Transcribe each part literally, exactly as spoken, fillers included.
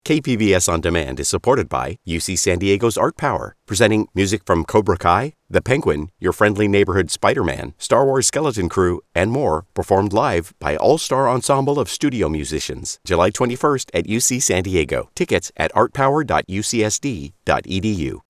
K P B S On Demand is supported by U C San Diego's Art Power, presenting music from Cobra Kai, The Penguin, Your Friendly Neighborhood Spider-Man, Star Wars Skeleton Crew, and more, performed live by All-Star Ensemble of Studio Musicians, July twenty-first at U C San Diego. Tickets at art power dot u c s d dot e d u.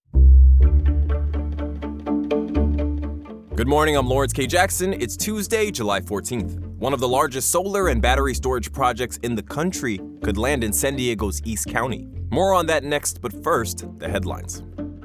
Good morning, I'm Lawrence K. Jackson. It's Tuesday, July fourteenth. One of the largest solar and battery storage projects in the country could land in San Diego's East County. More on that next, but first, the headlines.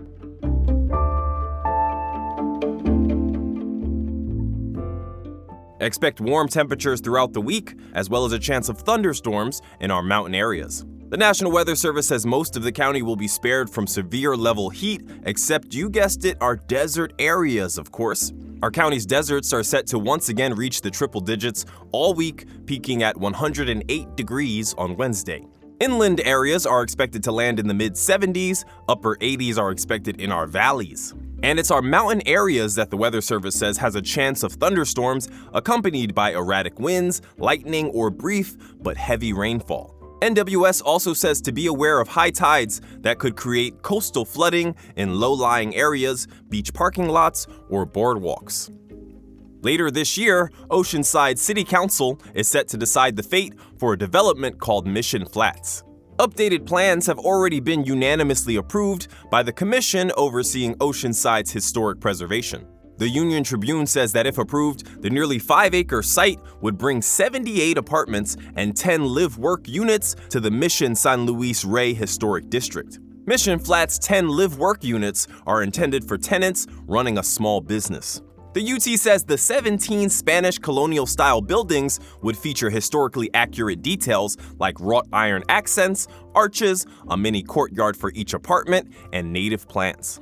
Expect warm temperatures throughout the week, as well as a chance of thunderstorms in our mountain areas. The National Weather Service says most of the county will be spared from severe level heat, except, you guessed it, our desert areas, of course. Our county's deserts are set to once again reach the triple digits all week, peaking at one hundred eight degrees on Wednesday. Inland areas are expected to land in the mid seventies, upper eighties are expected in our valleys. And it's our mountain areas that the Weather Service says has a chance of thunderstorms accompanied by erratic winds, lightning, or brief but heavy rainfall. N W S also says to be aware of high tides that could create coastal flooding in low-lying areas, beach parking lots, or boardwalks. Later this year, Oceanside City Council is set to decide the fate for a development called Mission Flats. Updated plans have already been unanimously approved by the commission overseeing Oceanside's historic preservation. The Union Tribune says that if approved, the nearly five-acre site would bring seventy-eight apartments and ten live-work units to the Mission San Luis Rey Historic District. Mission Flats' ten live-work units are intended for tenants running a small business. The U T says the seventeen Spanish colonial-style buildings would feature historically accurate details like wrought iron accents, arches, a mini courtyard for each apartment, and native plants.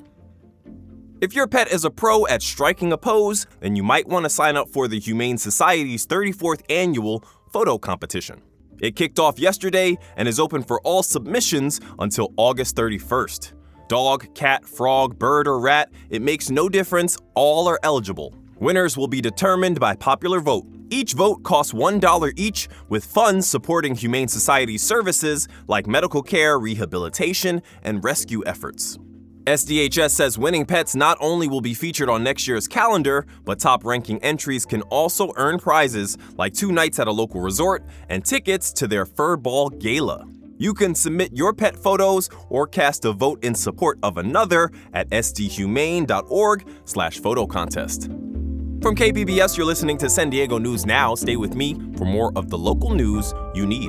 If your pet is a pro at striking a pose, then you might want to sign up for the Humane Society's thirty-fourth annual photo competition. It kicked off yesterday and is open for all submissions until August thirty-first. Dog, cat, frog, bird, or rat, it makes no difference, all are eligible. Winners will be determined by popular vote. Each vote costs one dollar each, with funds supporting Humane Society services like medical care, rehabilitation, and rescue efforts. S D H S says winning pets not only will be featured on next year's calendar, but top-ranking entries can also earn prizes like two nights at a local resort and tickets to their Fur Ball Gala. You can submit your pet photos or cast a vote in support of another at s d humane dot org slash photo contest. From K P B S, you're listening to San Diego News Now. Stay with me for more of the local news you need.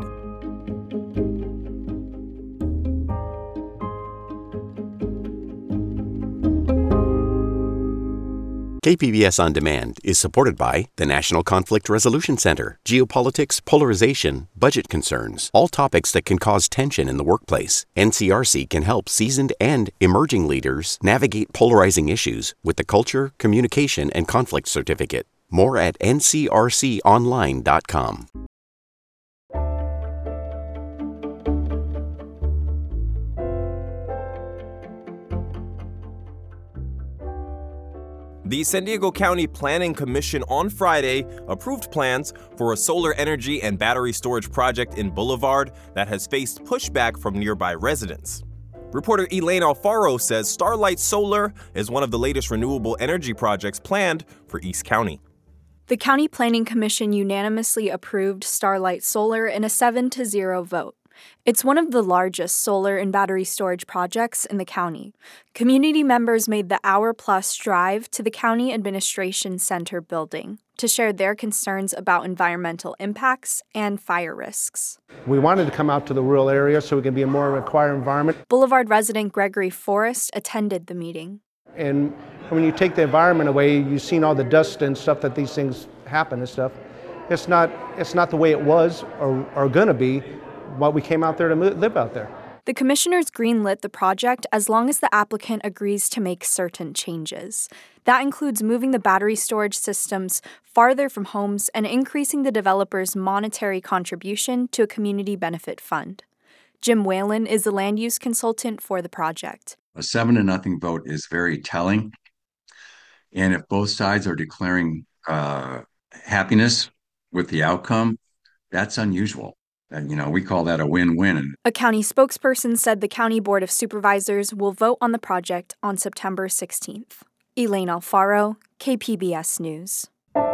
K P B S On Demand is supported by the National Conflict Resolution Center, geopolitics, polarization, budget concerns, all topics that can cause tension in the workplace. N C R C can help seasoned and emerging leaders navigate polarizing issues with the Culture, Communication, and Conflict Certificate. More at n c r c online dot com. The San Diego County Planning Commission on Friday approved plans for a solar energy and battery storage project in Boulevard that has faced pushback from nearby residents. Reporter Elaine Alfaro says Starlight Solar is one of the latest renewable energy projects planned for East County. The County Planning Commission unanimously approved Starlight Solar in a seven to zero vote. It's one of the largest solar and battery storage projects in the county. Community members made the hour-plus drive to the County Administration Center building to share their concerns about environmental impacts and fire risks. We wanted to come out to the rural area so we can be a more quiet environment. Boulevard resident Gregory Forrest attended the meeting. And when you take the environment away, you've seen all the dust and stuff that these things happen and stuff. It's not, it's not the way it was or, or going to be. What we came out there to live out there. The commissioners greenlit the project as long as the applicant agrees to make certain changes. That includes moving the battery storage systems farther from homes and increasing the developer's monetary contribution to a community benefit fund. Jim Whalen is the land use consultant for the project. A seven to nothing vote is very telling. And if both sides are declaring uh, happiness with the outcome, that's unusual. And, you know, we call that a win-win. A county spokesperson said the County Board of Supervisors will vote on the project on September sixteenth. Elaine Alfaro, K P B S News.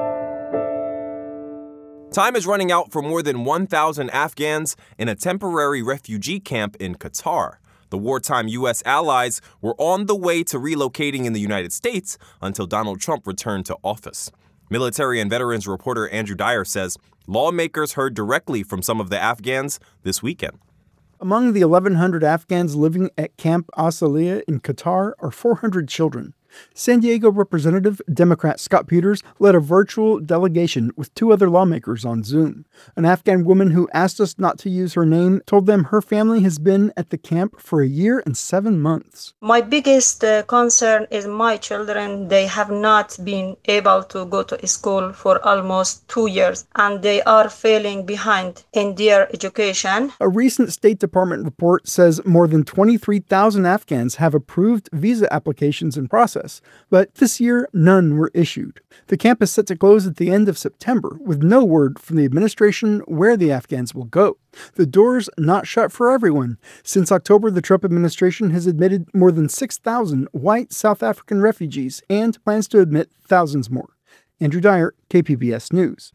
Time is running out for more than one thousand Afghans in a temporary refugee camp in Qatar. The wartime U S allies were on the way to relocating in the United States until Donald Trump returned to office. Military and veterans reporter Andrew Dyer says lawmakers heard directly from some of the Afghans this weekend. Among the eleven hundred Afghans living at Camp Asaliya in Qatar are four hundred children. San Diego Representative Democrat Scott Peters led a virtual delegation with two other lawmakers on Zoom. An Afghan woman who asked us not to use her name told them her family has been at the camp for a year and seven months. My biggest uh, concern is my children. They have not been able to go to school for almost two years, and they are failing behind in their education. A recent State Department report says more than twenty-three thousand Afghans have approved visa applications in process, but this year none were issued. The camp is set to close at the end of September, with no word from the administration where the Afghans will go. The door's not shut for everyone. Since October, the Trump administration has admitted more than six thousand white South African refugees and plans to admit thousands more. Andrew Dyer, K P B S News.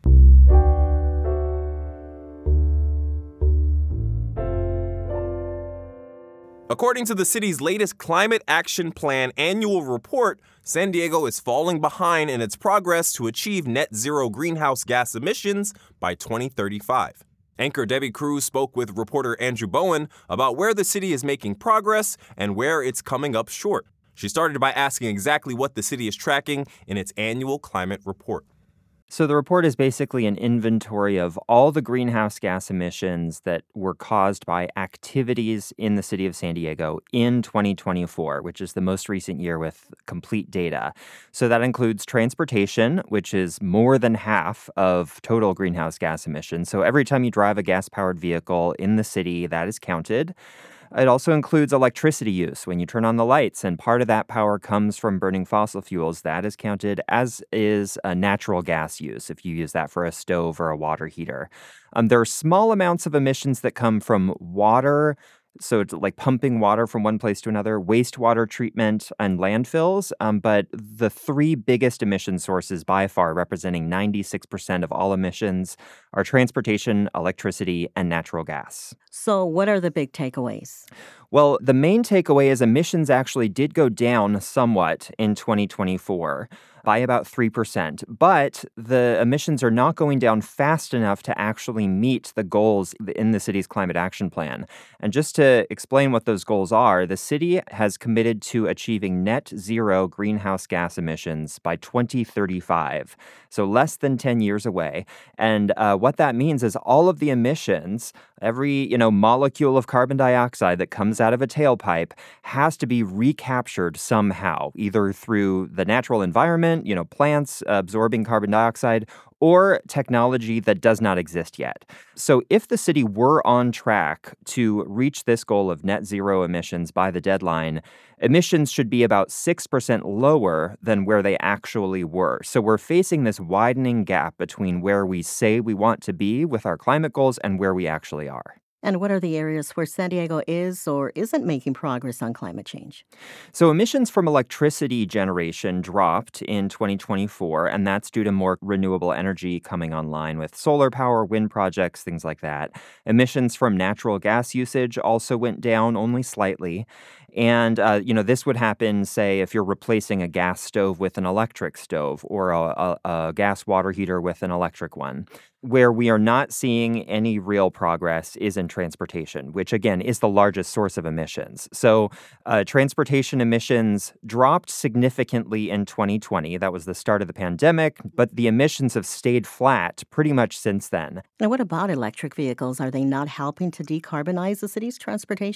According to the city's latest Climate Action Plan annual report, San Diego is falling behind in its progress to achieve net zero greenhouse gas emissions by twenty thirty-five. Anchor Debbie Cruz spoke with reporter Andrew Bowen about where the city is making progress and where it's coming up short. She started by asking exactly what the city is tracking in its annual climate report. So the report is basically an inventory of all the greenhouse gas emissions that were caused by activities in the city of San Diego in twenty twenty-four, which is the most recent year with complete data. So that includes transportation, which is more than half of total greenhouse gas emissions. So every time you drive a gas-powered vehicle in the city, that is counted. It also includes electricity use when you turn on the lights, and part of that power comes from burning fossil fuels. That is counted, as is a natural gas use if you use that for a stove or a water heater. Um, there are small amounts of emissions that come from water, so it's like pumping water from one place to another, wastewater treatment, and landfills. Um, but the three biggest emission sources by far, representing ninety-six percent of all emissions, are transportation, electricity, and natural gas. So what are the big takeaways? Well, the main takeaway is emissions actually did go down somewhat in twenty twenty-four by about three percent, but the emissions are not going down fast enough to actually meet the goals in the city's climate action plan. And just to explain what those goals are, the city has committed to achieving net zero greenhouse gas emissions by twenty thirty-five, so less than ten years away. And uh, what that means is all of the emissions, every, you know, molecule of carbon dioxide that comes out of a tailpipe has to be recaptured somehow, either through the natural environment, you know, plants absorbing carbon dioxide, or technology that does not exist yet. So if the city were on track to reach this goal of net zero emissions by the deadline, emissions should be about six percent lower than where they actually were. So we're facing this widening gap between where we say we want to be with our climate goals and where we actually are. And what are the areas where San Diego is or isn't making progress on climate change? So emissions from electricity generation dropped in twenty twenty-four, and that's due to more renewable energy coming online with solar power, wind projects, things like that. Emissions from natural gas usage also went down only slightly. And, uh, you know, this would happen, say, if you're replacing a gas stove with an electric stove or a, a, a gas water heater with an electric one. Where we are not seeing any real progress is in transportation, which, again, is the largest source of emissions. So uh, transportation emissions dropped significantly in twenty twenty. That was the start of the pandemic, but the emissions have stayed flat pretty much since then. And what about electric vehicles? Are they not helping to decarbonize the city's transportation?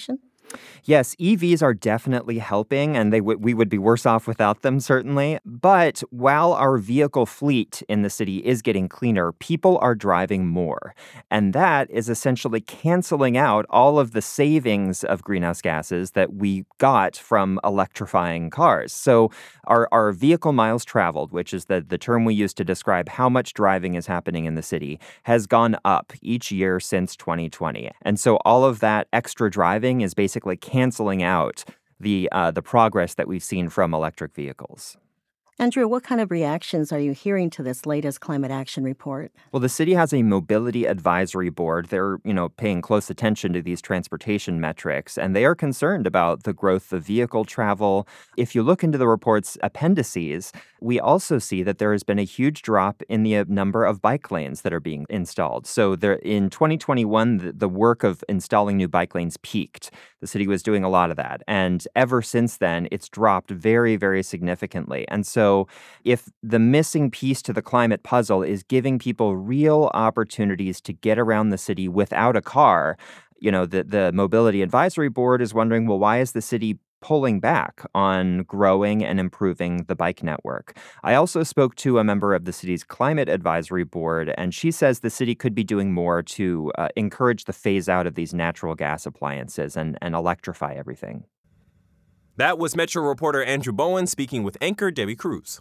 Yes, E Vs are definitely helping, and they w- we would be worse off without them, certainly. But while our vehicle fleet in the city is getting cleaner, people are driving more. And that is essentially canceling out all of the savings of greenhouse gases that we got from electrifying cars. So our, our vehicle miles traveled, which is the, the term we use to describe how much driving is happening in the city, has gone up each year since twenty twenty. And so all of that extra driving is basically canceling out the uh, the progress that we've seen from electric vehicles. Andrew, what kind of reactions are you hearing to this latest climate action report? Well, the city has a mobility advisory board. They're, you know, paying close attention to these transportation metrics, and they are concerned about the growth of vehicle travel. If you look into the report's appendices, we also see that there has been a huge drop in the number of bike lanes that are being installed. So there, in twenty twenty-one, the, the work of installing new bike lanes peaked. The city was doing a lot of that. And ever since then, it's dropped very, very significantly. And so if the missing piece to the climate puzzle is giving people real opportunities to get around the city without a car, you know, the, the Mobility Advisory Board is wondering, well, why is the city pulling back on growing and improving the bike network? I also spoke to a member of the city's Climate Advisory Board, and she says the city could be doing more to uh, encourage the phase out of these natural gas appliances and, and electrify everything. That was Metro reporter Andrew Bowen speaking with anchor Debbie Cruz.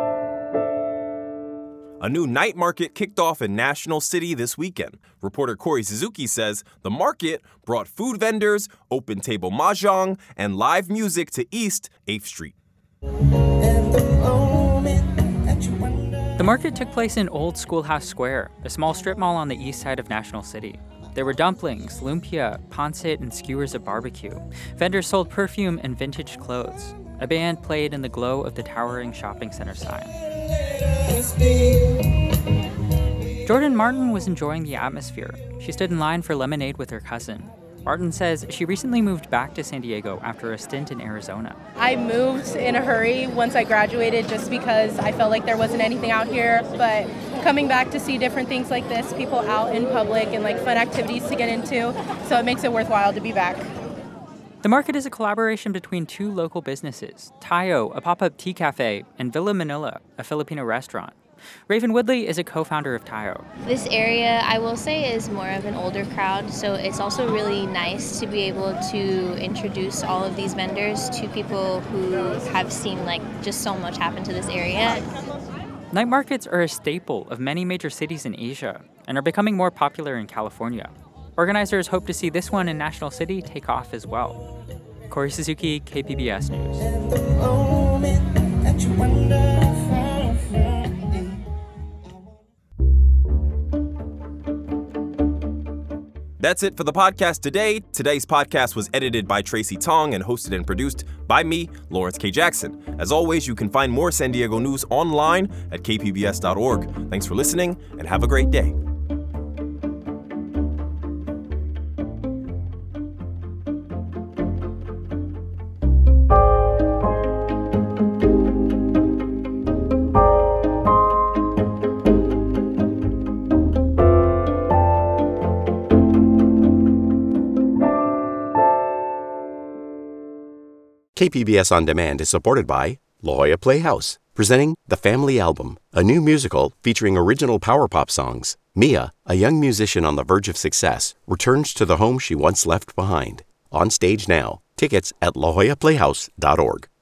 A new night market kicked off in National City this weekend. Reporter Corey Suzuki says the market brought food vendors, open table mahjong, and live music to East eighth Street. The market took place in Old Schoolhouse Square, a small strip mall on the east side of National City. There were dumplings, lumpia, pancit, and skewers of barbecue. Vendors sold perfume and vintage clothes. A band played in the glow of the towering shopping center sign. Jordan Martin was enjoying the atmosphere. She stood in line for lemonade with her cousin. Martin says she recently moved back to San Diego after a stint in Arizona. I moved in a hurry once I graduated just because I felt like there wasn't anything out here, but coming back to see different things like this, people out in public and like fun activities to get into, so it makes it worthwhile to be back. The market is a collaboration between two local businesses, Tayo, a pop-up tea cafe, and Villa Manila, a Filipino restaurant. Raven Woodley is a co-founder of Tayo. This area, I will say, is more of an older crowd, so it's also really nice to be able to introduce all of these vendors to people who have seen like just so much happen to this area. Night markets are a staple of many major cities in Asia and are becoming more popular in California. Organizers hope to see this one in National City take off as well. Corey Suzuki, K P B S News. That's it for the podcast today. Today's podcast was edited by Tracy Tong and hosted and produced by me, Lawrence K. Jackson. As always, you can find more San Diego news online at k p b s dot org. Thanks for listening and have a great day. K P B S On Demand is supported by La Jolla Playhouse, presenting The Family Album, a new musical featuring original power pop songs. Mia, a young musician on the verge of success, returns to the home she once left behind. On stage now. Tickets at la jolla playhouse dot org.